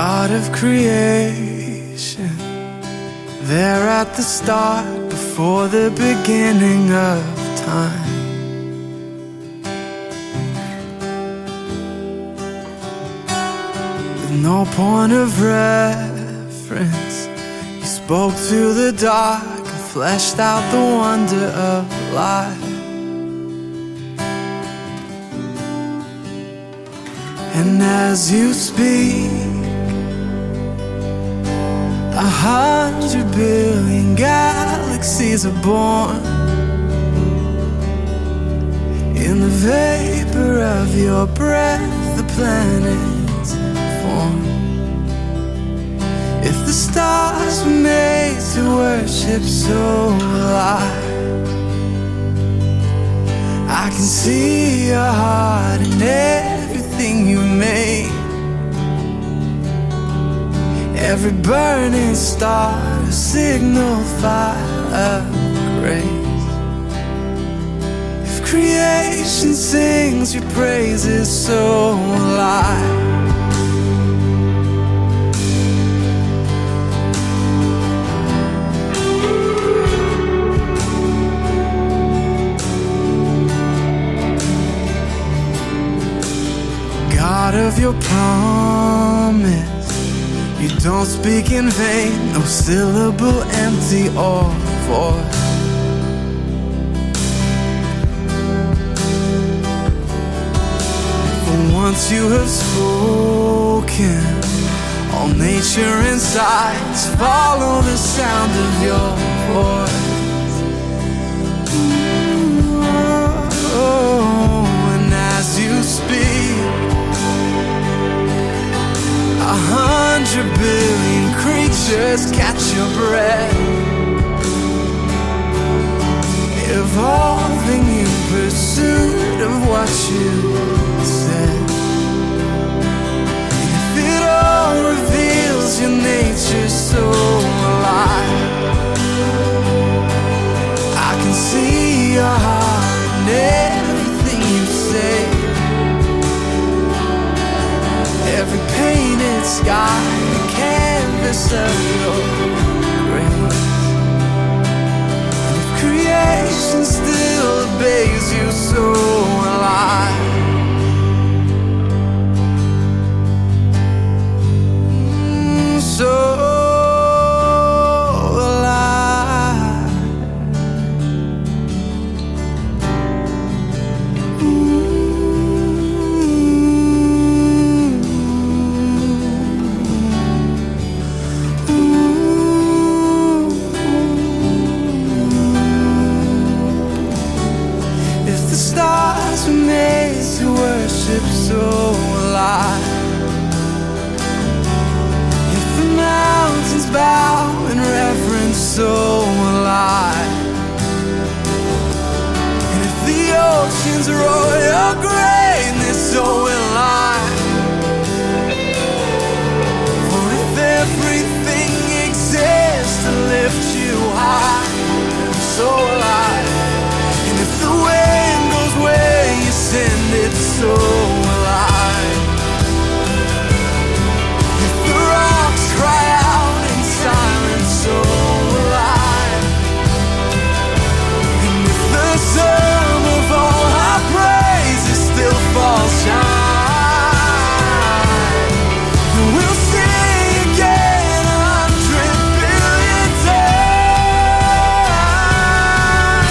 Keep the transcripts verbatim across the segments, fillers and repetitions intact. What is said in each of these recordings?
God of creation, there at the start, before the beginning of time. With no point of reference, you spoke to the dark and fleshed out the wonder of life. And as you speak, a hundred billion galaxies are born. In the vapor of your breath, the planets form. If the stars were made to worship so alive, I can see your heart in everything you made. Every burning star, a signal fire of grace. If creation sings your praises so alive, God of your promise, you don't speak in vain, no syllable empty or void. For once you have spoken, all nature and sights follow the sound of your voice. Oh, and as you speak, a hundred billion creatures catch your breath, evolving in pursuit of what you said. If it all reveals your nature so alive, I can see your heart in everything you say. Every painted sky, the canvas of your grace. And if creation still obeys you so alive, mm, so alive. Mm. Stars were made to worship so alive. If the mountains bow in reverence so alive, and if the oceans roar your greatness so alive, for if everything exists to lift you high, so alive, and if the wind where you send it so alive, if the rocks cry out in silence so alive, and if the sum of all our praises still falls shine, then we'll sing again a hundred billion times.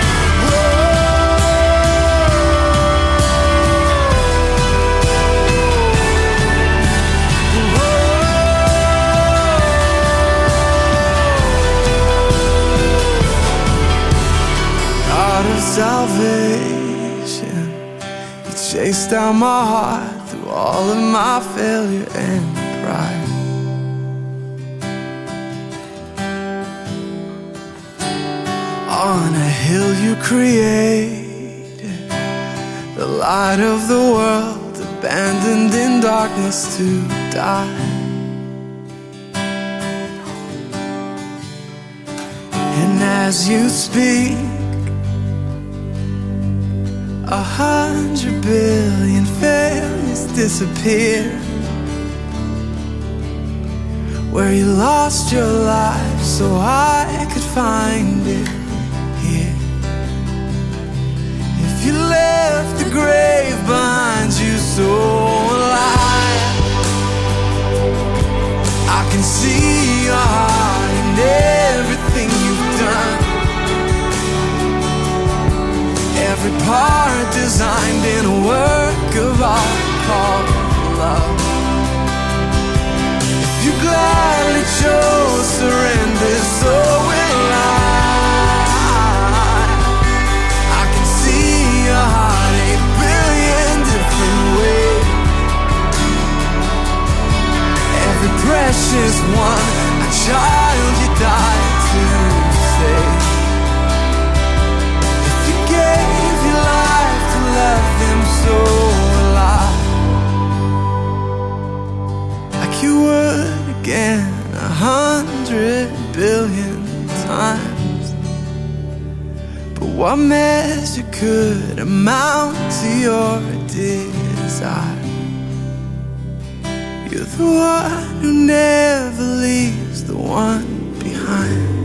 Salvation, you chased down my heart through all of my failure and pride. On a hill you created, the light of the world, abandoned in darkness to die. And as you speak, a hundred billion failures disappear. where you lost your life so I could find it here. If you left the grave behind you so alive, I can see your heart in everything you've done. Every part designed in a work of art called love. If you gladly chose surrender, so will I. I can see your heart a billion different ways. Every precious one, a child you died to save. If you gave your life to love them so alive, like you would again a hundred billion times. But what measure could amount to your desire? You're the one who never leaves the one behind.